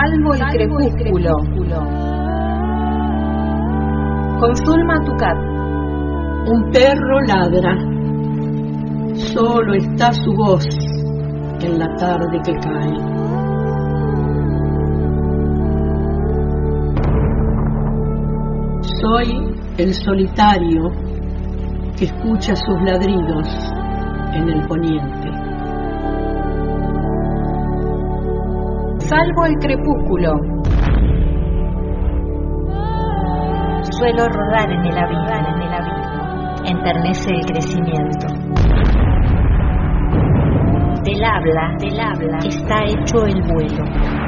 Salvo el crepúsculo. Con Zulma Tucat. Un perro ladra. Solo está su voz en la tarde que cae. Soy el solitario que escucha sus ladridos en el poniente. Salvo el crepúsculo. Suelo rodar en el abismo, enternece el crecimiento. Del habla, está hecho el vuelo.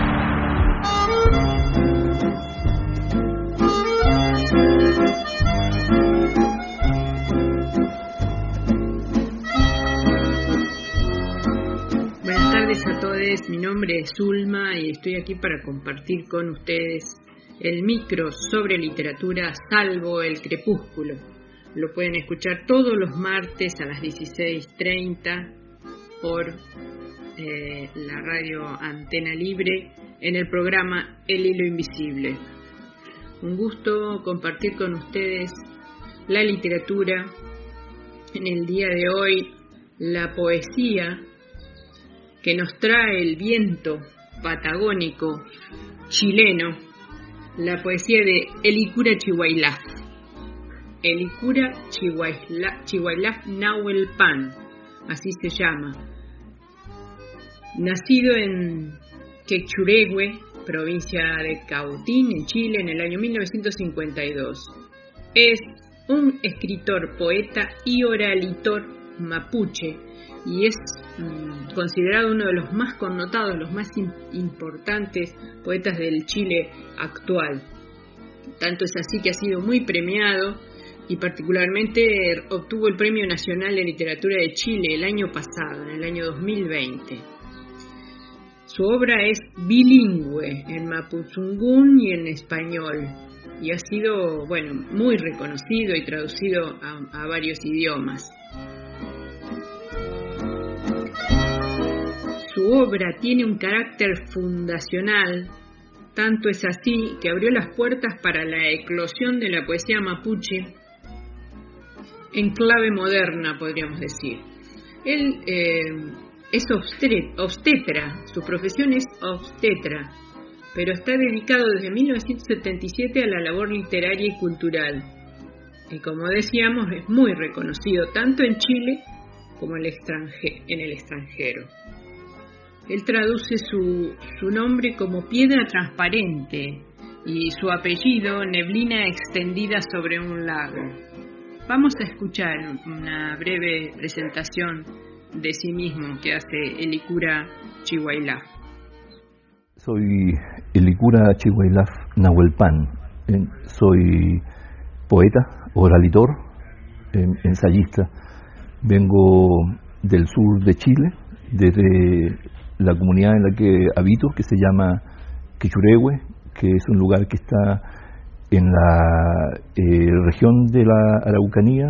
Buenas tardes a todos, mi nombre es Zulma y estoy aquí para compartir con ustedes el micro sobre literatura Salvo el crepúsculo. Lo pueden escuchar todos los martes a las 16:30 por la radio Antena Libre en el programa El Hilo Invisible. Un gusto compartir con ustedes la literatura. En el día de hoy, la poesía que nos trae el viento patagónico chileno, la poesía de Helicura Chihuaylaf. Helicura Chihuaylaf Nahuel Pan, así se llama. Nacido en Quechuregüe, provincia de Cautín, en Chile, en el año 1952. Es un escritor, poeta y oralitor mapuche y es considerado uno de los más connotados, los más importantes poetas del Chile actual. Tanto es así que ha sido muy premiado y particularmente obtuvo el Premio Nacional de Literatura de Chile el año pasado, en el año 2020. Su obra es bilingüe en mapuzungún y en español y ha sido, muy reconocido y traducido a varios idiomas. Su obra tiene un carácter fundacional, tanto es así que abrió las puertas para la eclosión de la poesía mapuche en clave moderna, podríamos decir. Él es obstetra, su profesión es obstetra, pero está dedicado desde 1977 a la labor literaria y cultural. Y como decíamos, es muy reconocido tanto en Chile como en el extranjero. Él traduce su nombre como piedra transparente y su apellido neblina extendida sobre un lago. Vamos a escuchar una breve presentación de sí mismo que hace Helicura Chihuaylaf. Soy Helicura Chihuaylaf Nahuel Pan. Soy poeta, oralitor, ensayista. Vengo del sur de Chile, desde la comunidad en la que habito, que se llama Quechuregüe, que es un lugar que está en la región de la Araucanía,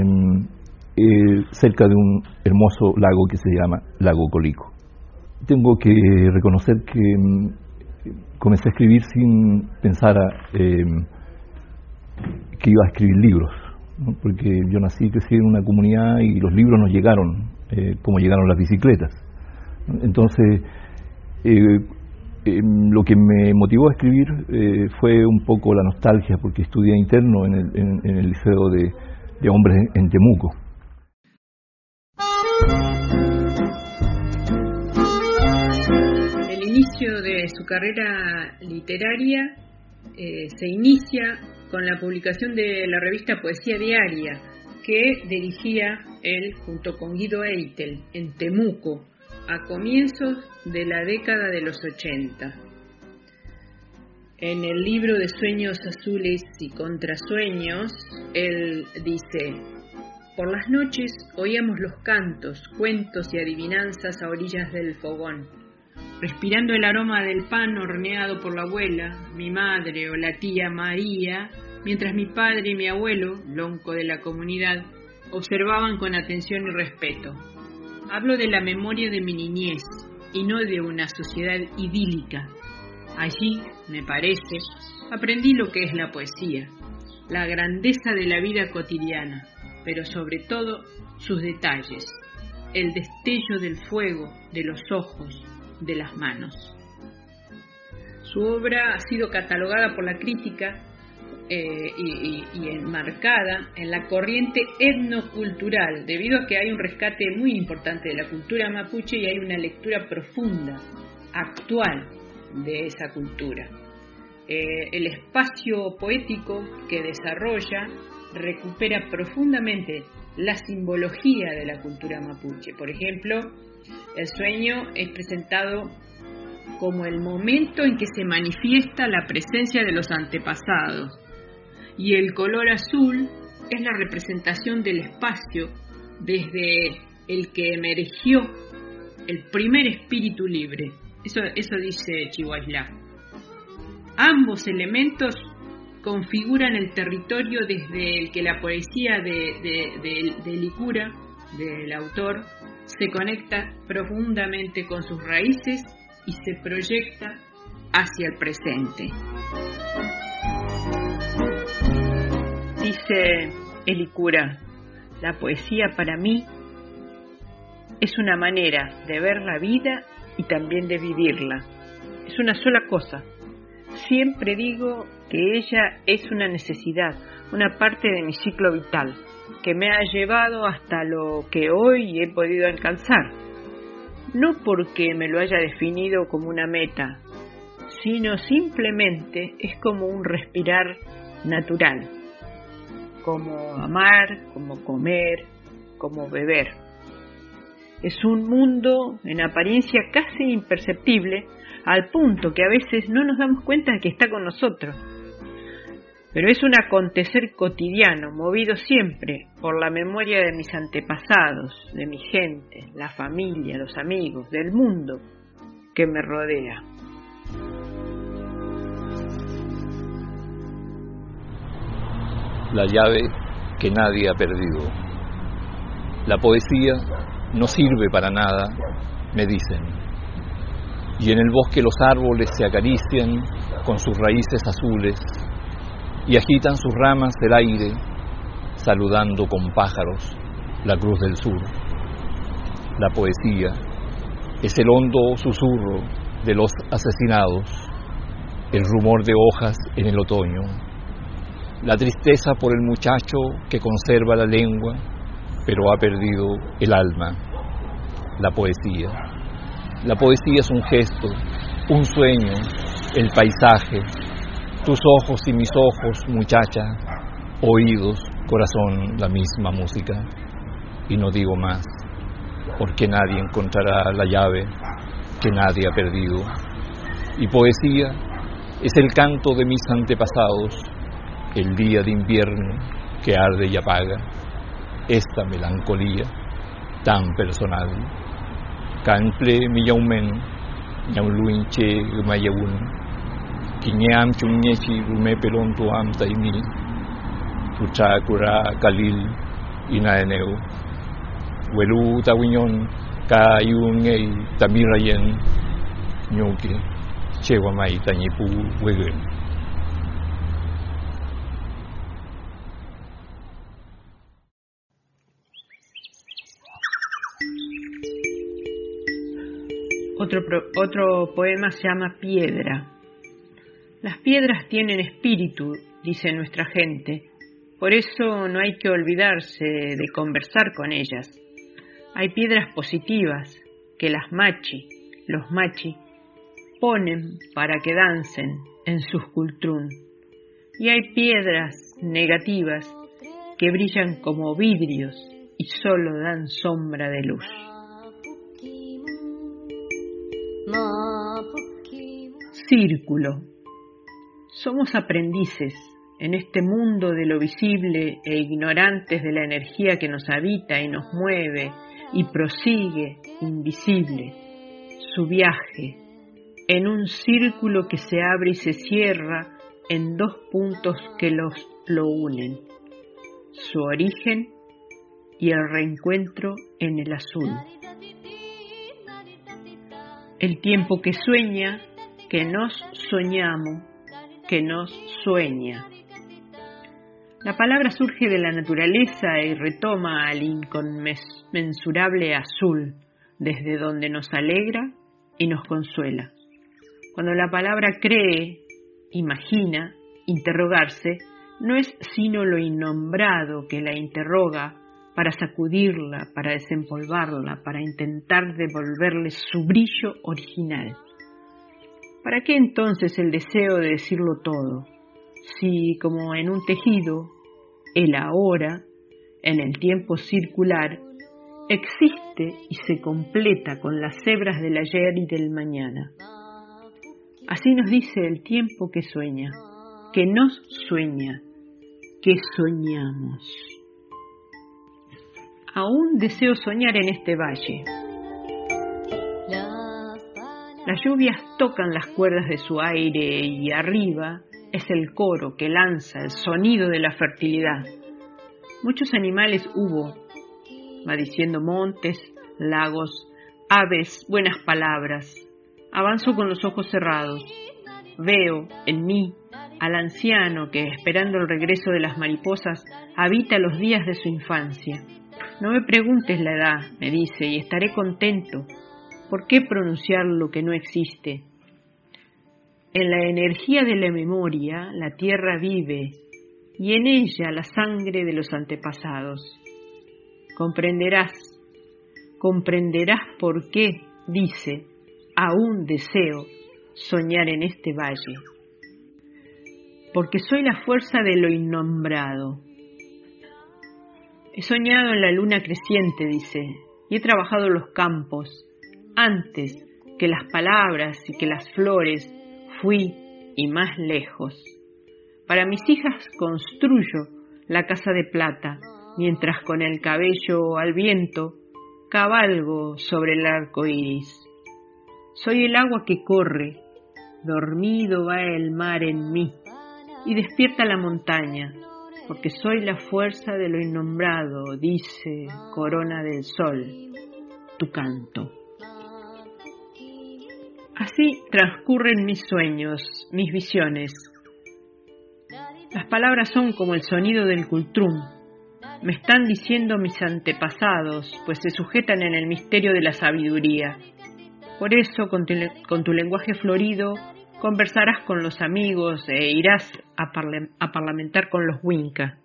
cerca de un hermoso lago que se llama Lago Colico. Tengo que reconocer que comencé a escribir sin pensar que iba a escribir libros, ¿no? Porque yo nací y crecí en una comunidad y los libros nos llegaron, como llegaron las bicicletas. Entonces, lo que me motivó a escribir fue un poco la nostalgia, porque estudié interno en el Liceo de Hombres en Temuco. El inicio de su carrera literaria se inicia con la publicación de la revista Poesía Diaria, que dirigía él junto con Guido Eitel en Temuco, a comienzos de la década de los 80. En el libro de Sueños Azules y Contrasueños, él dice: por las noches oíamos los cantos, cuentos y adivinanzas a orillas del fogón, respirando el aroma del pan horneado por la abuela, mi madre o la tía María, mientras mi padre y mi abuelo, lonco de la comunidad, observaban con atención y respeto. Hablo de la memoria de mi niñez y no de una sociedad idílica. Allí, me parece, aprendí lo que es la poesía, la grandeza de la vida cotidiana, pero sobre todo sus detalles, el destello del fuego, de los ojos, de las manos. Su obra ha sido catalogada por la crítica y enmarcada en la corriente etnocultural, debido a que hay un rescate muy importante de la cultura mapuche y hay una lectura profunda, actual, de esa cultura. El espacio poético que desarrolla recupera profundamente la simbología de la cultura mapuche. Por ejemplo, el sueño es presentado como el momento en que se manifiesta la presencia de los antepasados, y el color azul es la representación del espacio desde el que emergió el primer espíritu libre. Eso dice Chihuahua. Ambos elementos configuran el territorio desde el que la poesía de Licura, del autor, se conecta profundamente con sus raíces y se proyecta hacia el presente. Dice Licura, la poesía para mí es una manera de ver la vida y también de vivirla. Es una sola cosa. Siempre digo que ella es una necesidad, una parte de mi ciclo vital, que me ha llevado hasta lo que hoy he podido alcanzar. No porque me lo haya definido como una meta, sino simplemente es como un respirar natural, como amar, como comer, como beber. Es un mundo en apariencia casi imperceptible, al punto que a veces no nos damos cuenta de que está con nosotros. Pero es un acontecer cotidiano, movido siempre por la memoria de mis antepasados, de mi gente, la familia, los amigos, del mundo que me rodea. La llave que nadie ha perdido. La poesía no sirve para nada, me dicen. Y en el bosque los árboles se acarician con sus raíces azules y agitan sus ramas del aire, saludando con pájaros la cruz del sur. La poesía es el hondo susurro de los asesinados, el rumor de hojas en el otoño, la tristeza por el muchacho que conserva la lengua, pero ha perdido el alma. La poesía es un gesto, un sueño, el paisaje, tus ojos y mis ojos, muchacha, oídos, corazón, la misma música. Y no digo más, porque nadie encontrará la llave que nadie ha perdido. Y poesía es el canto de mis antepasados, el día de invierno que arde y apaga esta melancolía tan personal. Canple miyaumen, yauluinche mayawun, kiñam chunyechi rume pelon tuam taimi, tuchakura kalil inaeneu, huelu tawiñon kayungei tamirayen, ñuki, chewamai tañipu hueguen. Otro poema se llama Piedra. Las piedras tienen espíritu, dice nuestra gente, por eso no hay que olvidarse de conversar con ellas. Hay piedras positivas que los machi, ponen para que dancen en sus cultrún, y hay piedras negativas que brillan como vidrios y solo dan sombra de luz. Círculo. Somos aprendices en este mundo de lo visible e ignorantes de la energía que nos habita y nos mueve y prosigue, invisible, su viaje en un círculo que se abre y se cierra en dos puntos que lo unen, su origen y el reencuentro en el azul. El tiempo que sueña que nos soñamos, que nos sueña. La palabra surge de la naturaleza y retoma al inconmensurable azul, desde donde nos alegra y nos consuela. Cuando la palabra cree, imagina, interrogarse, no es sino lo innombrado que la interroga para sacudirla, para desempolvarla, para intentar devolverle su brillo original. ¿Para qué entonces el deseo de decirlo todo? Si, como en un tejido, el ahora, en el tiempo circular, existe y se completa con las hebras del ayer y del mañana. Así nos dice el tiempo que sueña, que nos sueña, que soñamos. Aún deseo soñar en este valle. Las lluvias tocan las cuerdas de su aire y arriba es el coro que lanza el sonido de la fertilidad. Muchos animales hubo, va diciendo montes, lagos, aves, buenas palabras. Avanzo con los ojos cerrados. Veo en mí al anciano que, esperando el regreso de las mariposas, habita los días de su infancia. No me preguntes la edad, me dice, y estaré contento. ¿Por qué pronunciar lo que no existe? En la energía de la memoria, la tierra vive, y en ella la sangre de los antepasados. Comprenderás por qué, dice, aún deseo soñar en este valle. Porque soy la fuerza de lo innombrado. He soñado en la luna creciente, dice, y he trabajado los campos. Antes que las palabras y que las flores, fui y más lejos. Para mis hijas construyo la casa de plata, mientras con el cabello al viento cabalgo sobre el arco iris. Soy el agua que corre, dormido va el mar en mí, y despierta la montaña, porque soy la fuerza de lo innombrado, dice, corona del sol, tu canto. Así transcurren mis sueños, mis visiones. Las palabras son como el sonido del cultrum. Me están diciendo mis antepasados, pues se sujetan en el misterio de la sabiduría. Por eso, con tu lenguaje florido, conversarás con los amigos e irás a parlamentar con los Winca.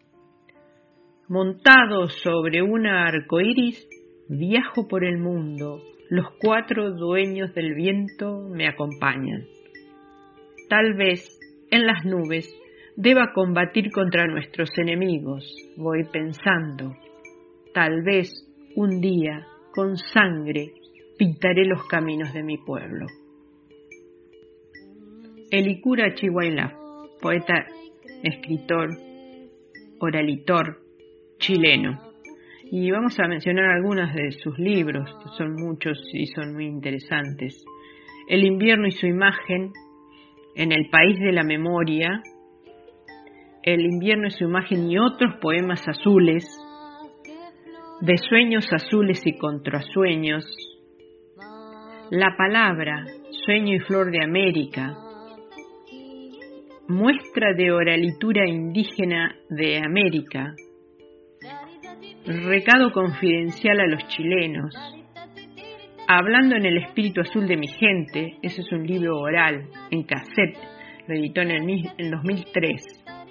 Montado sobre una arcoíris, viajo por el mundo. Los 4 dueños del viento me acompañan. Tal vez, en las nubes, deba combatir contra nuestros enemigos, voy pensando. Tal vez, un día, con sangre, pintaré los caminos de mi pueblo. Elikura Chihuahua, poeta, escritor, oralitor chileno. Y vamos a mencionar algunos de sus libros, que son muchos y son muy interesantes. El invierno y su imagen, En el país de la memoria, El invierno y su imagen y otros poemas azules, De sueños azules y contrasueños, La palabra, sueño y flor de América, Muestra de oralitura indígena de América, Recado confidencial a los chilenos, Hablando en el espíritu azul de mi gente, ese es un libro oral, en cassette, lo editó en 2003.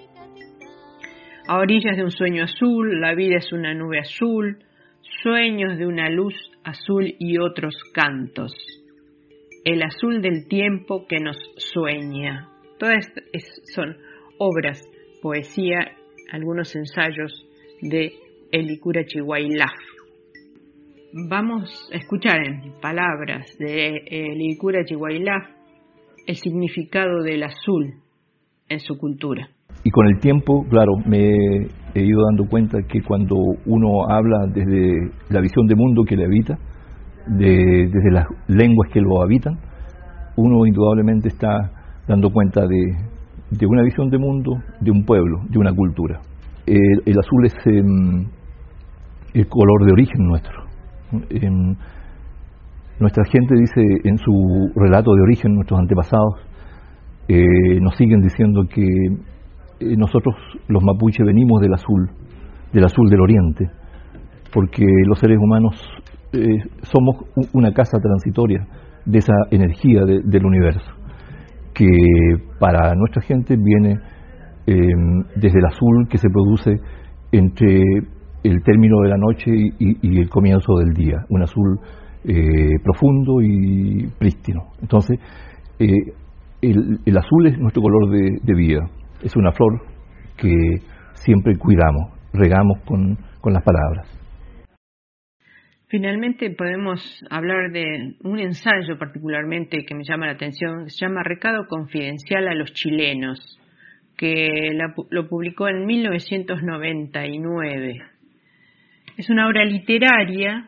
A orillas de un sueño azul, la vida es una nube azul, Sueños de una luz azul y otros cantos. El azul del tiempo que nos sueña. Todas son obras, poesía, algunos ensayos de Elikura Chihuahua. Vamos a escuchar en palabras de Elikura Chihuahua el significado del azul en su cultura. Y con el tiempo, claro, me he ido dando cuenta que cuando uno habla desde la visión de mundo que le habita, desde las lenguas que lo habitan, uno indudablemente está dando cuenta de una visión de mundo, de un pueblo, de una cultura. El azul es el color de origen nuestro. Nuestra gente dice en su relato de origen, nuestros antepasados, nos siguen diciendo que nosotros los mapuches venimos del azul del oriente, porque los seres humanos somos una casa transitoria de esa energía del universo, que para nuestra gente viene desde el azul que se produce entre el término de la noche y el comienzo del día, un azul profundo y prístino. Entonces, el azul es nuestro color de vida, es una flor que siempre cuidamos, regamos con las palabras. Finalmente podemos hablar de un ensayo particularmente que me llama la atención, que se llama Recado Confidencial a los Chilenos, que lo publicó en 1999. Es una obra literaria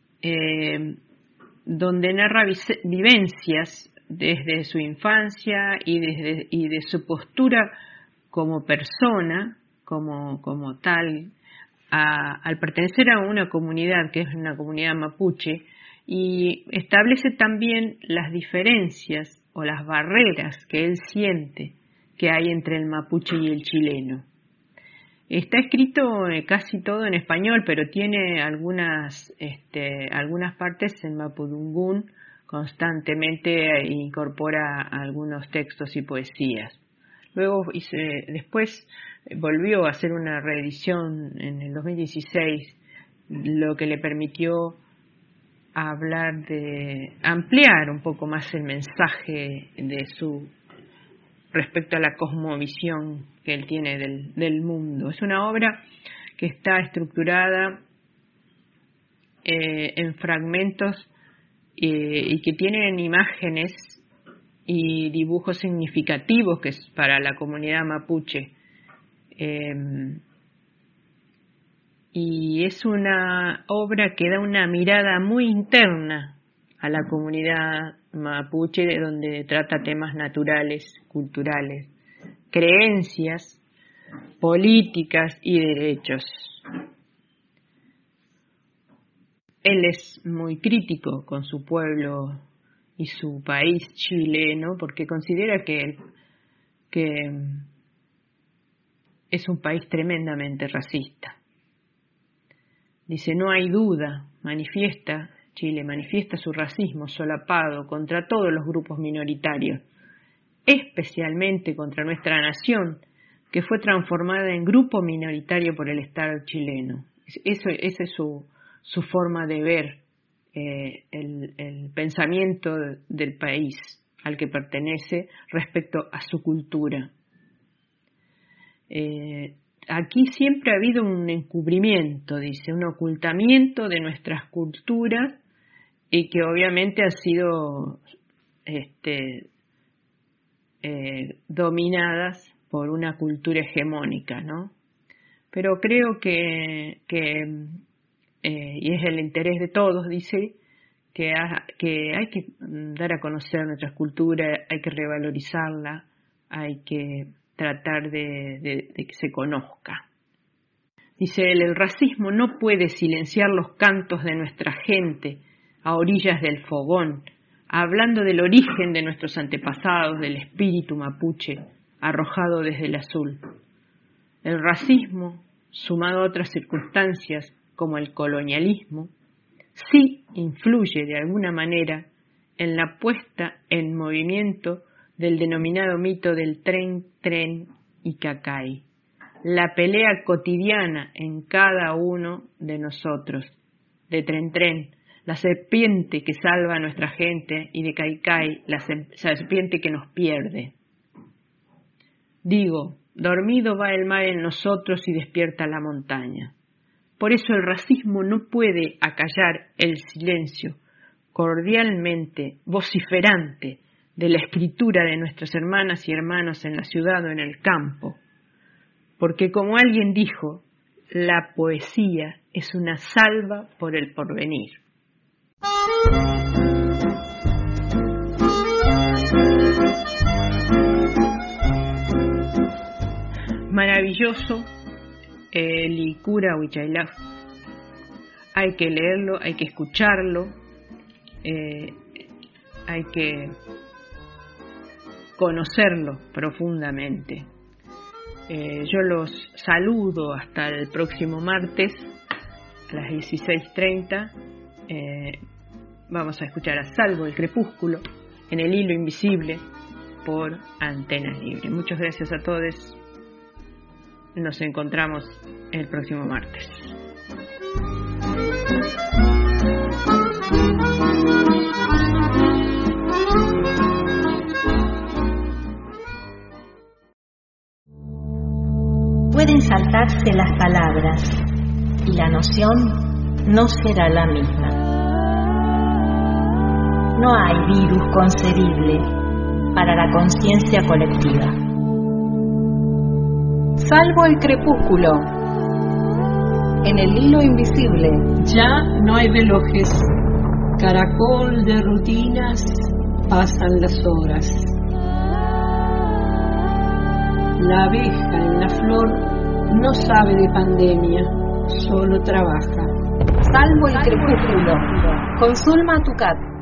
donde narra vivencias desde su infancia y de su postura como persona, como tal, al pertenecer a una comunidad que es una comunidad mapuche, y establece también las diferencias o las barreras que él siente que hay entre el mapuche y el chileno. Está escrito casi todo en español, pero tiene algunas partes en mapudungún. Constantemente incorpora algunos textos y poesías. Luego después volvió a hacer una reedición en el 2016, lo que le permitió ampliar un poco más el mensaje respecto a la cosmovisión que él tiene del mundo. Es una obra que está estructurada en fragmentos y que tienen imágenes y dibujos significativos que es para la comunidad mapuche. Y es una obra que da una mirada muy interna a la comunidad mapuche, donde trata temas naturales, culturales, creencias, políticas y derechos. Él es muy crítico con su pueblo y su país chileno, porque considera que es un país tremendamente racista. Dice, no hay duda, Chile manifiesta su racismo solapado contra todos los grupos minoritarios, especialmente contra nuestra nación, que fue transformada en grupo minoritario por el Estado chileno. Esa es su forma de ver el pensamiento del país al que pertenece respecto a su cultura. Aquí siempre ha habido un encubrimiento, dice, un ocultamiento de nuestras culturas y que obviamente ha sido dominadas por una cultura hegemónica, ¿no? Pero creo que y es el interés de todos, dice, que hay que dar a conocer nuestras culturas, hay que revalorizarla, hay que tratar de que se conozca. Dice él, el racismo no puede silenciar los cantos de nuestra gente a orillas del fogón, hablando del origen de nuestros antepasados, del espíritu mapuche arrojado desde el azul. El racismo, sumado a otras circunstancias como el colonialismo, sí influye de alguna manera en la puesta en movimiento del denominado mito del tren y cacay, la pelea cotidiana en cada uno de nosotros, de tren, la serpiente que salva a nuestra gente, y de cacay, la serpiente que nos pierde. Digo, dormido va el mar en nosotros y despierta la montaña. Por eso el racismo no puede acallar el silencio cordialmente vociferante de la escritura de nuestras hermanas y hermanos en la ciudad o en el campo, porque como alguien dijo, la poesía es una salva por el porvenir. Maravilloso Licura Huichailaf. Hay que leerlo, hay que escucharlo, hay que conocerlo profundamente. Yo los saludo hasta el próximo martes a las 16:30. Vamos a escuchar A Salvo el Crepúsculo en El Hilo Invisible por Antenas Libres. Muchas gracias a todos. Nos encontramos el próximo martes. Pueden saltarse las palabras y la noción no será la misma. No hay virus concebible para la conciencia colectiva. Salvo el crepúsculo. En El Hilo Invisible. Ya no hay relojes. Caracol de rutinas, pasan las horas. La abeja en la flor no sabe de pandemia, solo trabaja. Salvo el crepúsculo. Con Zulma Tucat.